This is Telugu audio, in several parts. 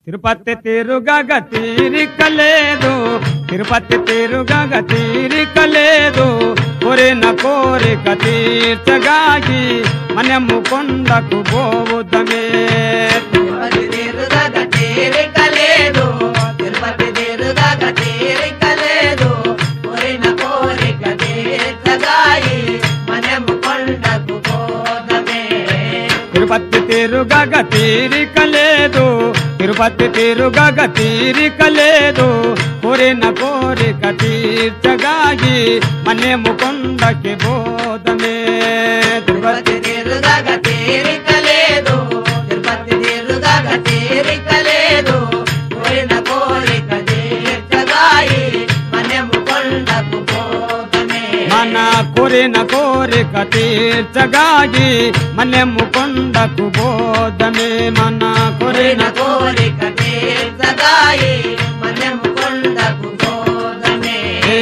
తిరుపతి తిరుగగ తీరికలేదు, తిరుపతి తిరుగగ తీరికలేదు. కోరిన కోరిక తీర్చగాగి మనము కొండకు పోవుదమే. తిరుపతి తిరుగగ తీరికలేదు, తిరుపతి తిరుగగ తీరికలేదు. కోరిన కోరిక తీర్చగాయి మనము కొండకు పోదమే. తిరుపతి తిరుగగ తీరికలేదు, తిరుపతి తిరుగగ తీరికలేదు. కోరిన కోరిక తీర్చగాగి మనము కొండకి పోదమే. తిరుపతి తిరుగగ తీరికలేదు, తిరుపతి తిరుగగ తీరికలేదు. కోరిన కోరిక తీర్చగాయి మనము కొండకు పోదమే. మన కోరిన కోరిక తీర్చగాగి మనము కొండకు పోదమే. మన కోరిన కోరిక తీర్చగాయి మనము కొండకు పోదమే.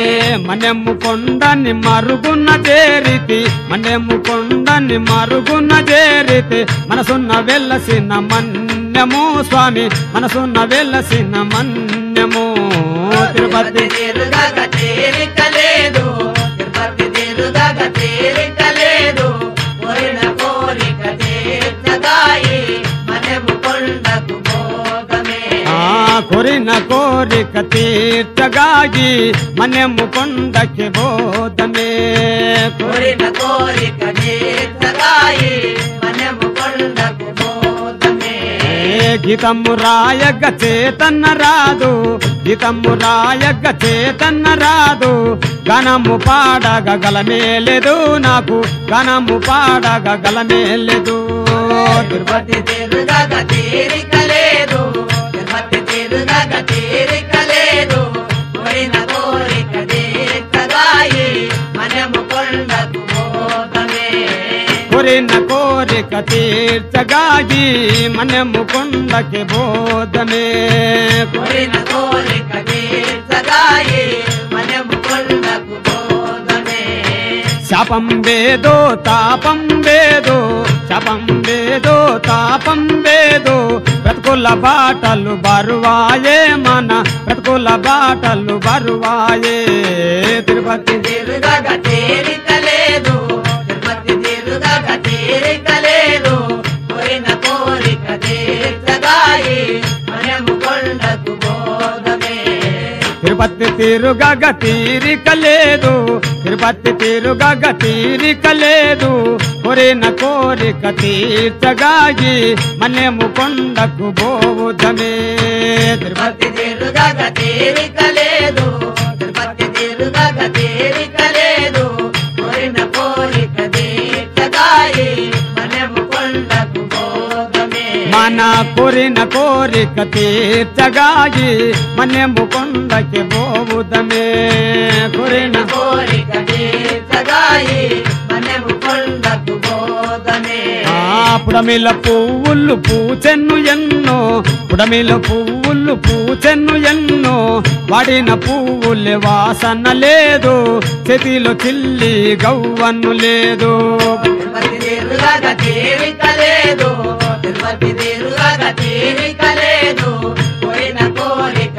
మనము కొండని మరుగున చేరితి, మనము కొండని మరుగున చేరితి. మనసున్న వెల్లసిన మన్యము స్వామి, మనసున్న వెల్లసిన మన్యము. తిరుపతి తిరుగగ తీరికలేదు, తిరుపతి తిరుగగ తీరికలేదు. కోరిన కోరిక తీర్చగాయి మనము కొండకు పోదమే. కోరిన కోరిక తీర్చగాగి మనము కొండకి పోదమే. కోరిన కోరిక తీర్చగాయి మనము కొండకు పోదమే. గీతము రాయగ చేతన్న రాదు, గీతము రాయగ చేతన్న రాదు. గణము పాడగ గలమేలేదు నాకు, గణము పాడగ గలమేలేదు. తిరుపతి తిరుగగ తీరికలేదు, తిరుపతి తిరుగగ తీరికలేదు. కోరిన కోరిక తీర్చగాయి మనము కొండకు పోదమే. కోరిన కోరిక తీర్చగాగి మనము కొండకి పోదమే. కోరిన కోరిక తీర్చగాయి మనము కొండకు పోదమే. శాపం వేదో తాపం వేదో, శాపం వేదో తాపం వేదో. బ్రతుకుల బాటలు బరువాయే, మన బ్రతుకుల బాటలు బరువాయే. తిరుపతి తిరుగగ తీరికలేదు, తిరుపతి తిరుగగ తీరికలేదు. కోరిన కోరిక తీర్చగాయి మనము కొండకు పోదమే. తిరుపతి తిరుగగ తీరికలేదు, తిరుపతి తిరుగగ తీరికలేదు. కోరిన కోరిక తీర్చగాగి మనము కొండకు పోవుదమే. తిరుపతి తిరుగగ తీరికలేదు, తిరుపతి తిరుగగ తీరికలేదు. కోరిన కోరిక తీర్చగాయి మనము కొండకు పోదమే. మన కోరిన కోరిక తీర్చగాగి మనము కొండకి పోవుదమే. కోరిన కోరిక తీర్చగాయి మనము కొండకు పోదమే. పుడమిల పువ్వులు పూచెన్ను ఎన్నో, పుడమిల పువ్వులు పూచెన్ను ఎన్నో. వాడిన పువ్వులే వాసన లేదు, చేతిలో చిల్లి గవ్వన్ను లేదు. తిరుపతి తిరుగగ తీరికలేదు, తిరుపతి తిరుగగ తీరికలేదు. కోరిన కోరిక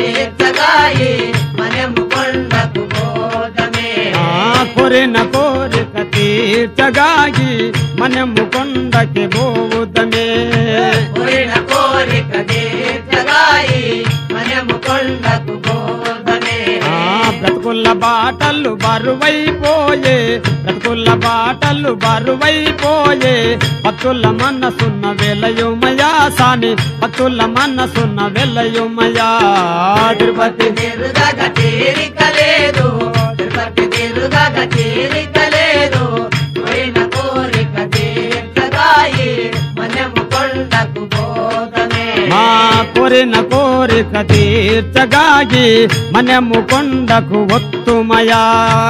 తీర్చగాయి మనము కొండకు పోదమే. కోరిన కోరిక తీర్చగాగి మనము కొండకి పోవుదమే. కోరిన కోరిక తీర్చగాయి మనము కొండకు పోదమే. బ్రతుకుల బాటలు బరువైపోయే, బ్రతుకుల బాటలు బరువైపోయే. భక్తుల మనసున్న వెలయుమయా సామి, భక్తుల మనసున్న వెలయుమయా. తిరుపతి తిరుగగ తీరికలేదు, తిరుపతి తిరుగగ తీరికలేదు. కోరిన కోరిక తీర్చగాయి మనము కొండకు పోదమే. మా కోరిన కోరిక తీర్చగాగి మనము కొండకు ఒత్తుమయా.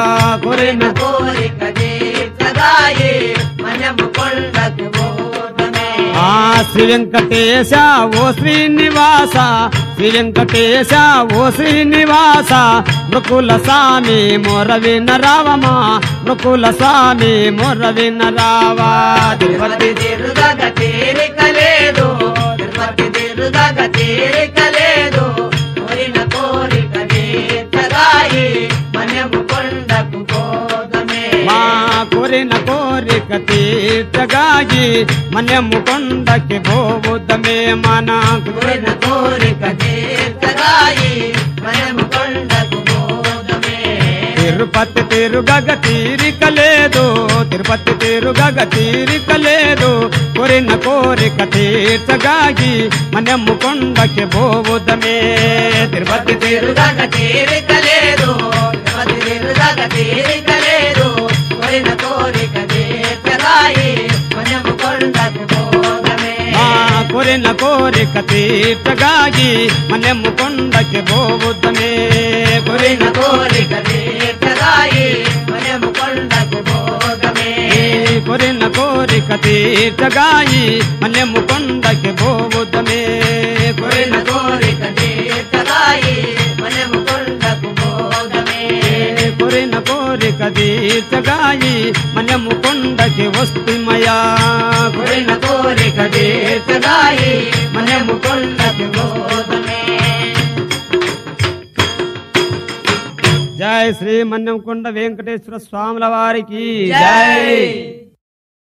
కోరిన కోరిక తీర్చగాయి మనము కొండకు పోదమే. శ్రీ వెంకటేశ ఓ శ్రీనివాస, శ్రీ వెంకటేశ ఓ శ్రీనివాస. మృకుల స్వామి మొరవిన రావమా, మృకుల స్వామి మొరవిన రావా. తిరుపతి తిరుగగ తీరికలేదు, తిరుపతి తిరుగగ తీరుగా తీరిక లేదు కోరిన కోరిక తీర్చగాయి మనము కొండకు పోదమే మా కోరిన కోరిక తీర్చగాయి మనము కొండకి పోవుదమే మన కోరిన కోరిక తీర్చగాయి మనము కొండకు పోదమే తిరుపతి తిరుగగ తీరిక లేదు తిరుపతి తిరుగగ తీరిక లేదు కోరిన కోరిక తీర్చగాయి మనము కొండకి పోవుదమే తిరుపతి తీరుగా తీరిక లేదు తీరుగా తీరిక లేదు కోరిన కోరిక తీర్చగాయి మనము కొండకు పోదమే ఆ కోరిన కోరిక తీర్చగాయి మనము కొండకి పోవుదమే కోరిన కోరిక తీర్చగాయి మనము కొండకు పోదమే కోరిన కోరిక తీర్చగాయి మనము కొండకి పోవుదమే కోరిన కోరిక తీర్చగాయి మనము కొండకు పోదమే కోరిన కోరిక తీర్చగాయి మనము కొండకి వస్తుమయా కోరిన కోరిక తీర్చగాయి మనము కొండకు పోదమే జై శ్రీ మన్యం కొండ వెంకటేశ్వర స్వాముల వారికి జై